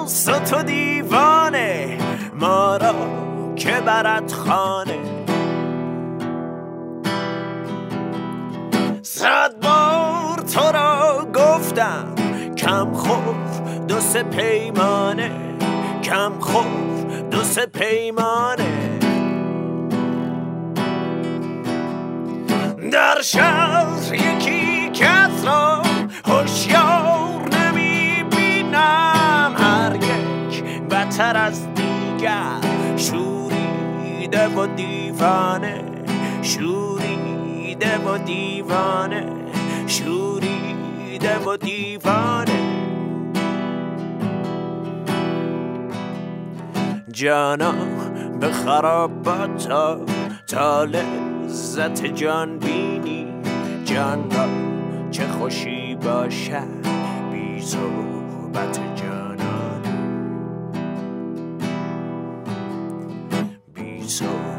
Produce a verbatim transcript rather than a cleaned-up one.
است تو دیوانه ما را که برد خانه. صد بار تو را گفتم کم خور دو سه پیمانه، کم خور دو سه پیمانه. در شهر یکی کس را هوشیار نمی بینم، هر یک بدتر از دیگر شوریده و دیوانه، شوریده و دیوانه، شوریده و دیوانه. جانا به خرابات تا تا لذت جان بینی، جان را چه خوشی باشد بی صحبت جانان، بی صحبت